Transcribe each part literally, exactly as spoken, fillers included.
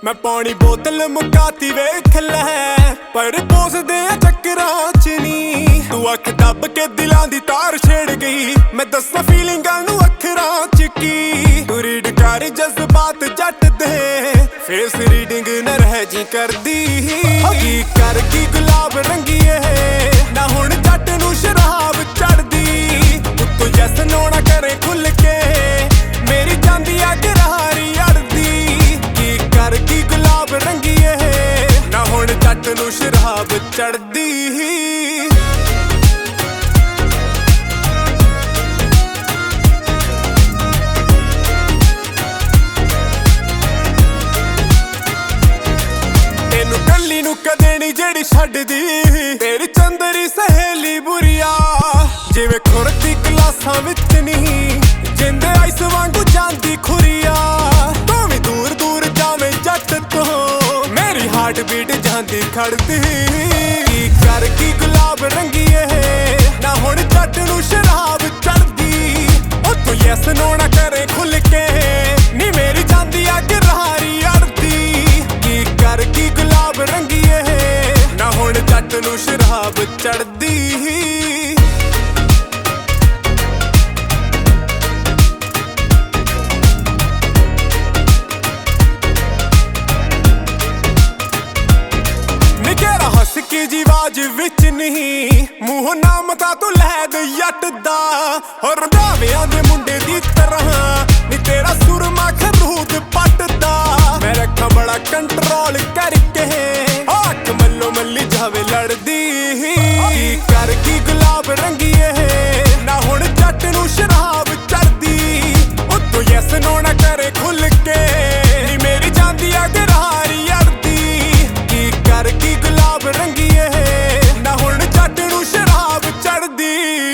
मैं पानी बोतल मुकाती वेख लै पर पोसदे चक्करां च नी तू अख दब के दिलां दी तार छेड़ गई मैं दस्सां फीलिंगां नू अखरां च की तू रीड कर जज्बात जट दे फेस रीडिंग न रह जी करदी की कर की गुलाब रंगीए ना हुण जट नू शराब चढ़दी तू जैस नोना करे खुल के मेरी चांदी अग रारी अड़दी की कर की गुलाब रंगीए ना हुण जट नू शराब चढ़दी कल्ली नू कदे नी जेड़ी छड्डदी तेरी चंदरी सहेली बुरिया जिवें खुरदी क्लासां विच नी जिंदे आइस वांगू जांदी खुरिया तू भी दूर दूर जावें जट तो मेरी हार्ट बीट जांदी खड़दी की कर की गुलाब रंगीए ना हुण जट नू शराब चढ़दी ओ तू यस नो ना करे खुल के नी मेरी जांदी अग रारी अड़दी की कर की गुलाब रंगीए ना हुण जट नू शराब चढ़दी निकेरा हस की जी आवाज विच नहीं मूंह नाम दा तू लैग जट दा और रंधावियां दे मुंडे दी तरह नी तेरा सुरमा खरूद पटदा मैं रखा बड़ा कंट्रोल करके आख मल्लो मल्ली जावे लड़दी कर की गुलाब रंगीए ना हुण जट नू शराब चढ़दी ओ तू यस नो ना करे खुल के नी मेरी जांदी अग रारी अड़दी की कर की गुलाब रंगीए ना हुण जट नू शराब चढ़दी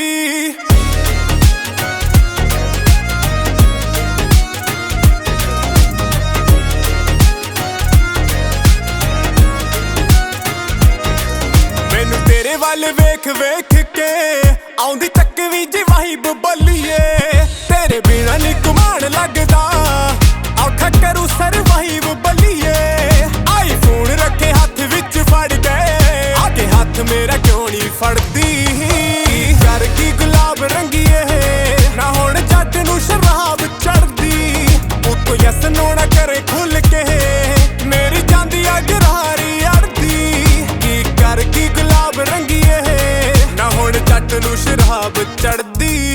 तेरे वाल वेख वेख के आउंदी चक्कवी जी वाइब बल्लीए तेरे बिना नी घुमान लगदा औखा करू सरवाइव बल्लीए आई फोन रखे हाथ विच फड़ गए आगे हाथ मेरा क्यों नी फड़दी कर की गुलाब रंगीए ना हुण जट नू शराब चढ़दी उत्तो यस नो ना करे खुल के मेरी जांदी अग रारी अड़दी की कर की गुलाब रंगीए ना हुण जट नू शराब चढ़दी।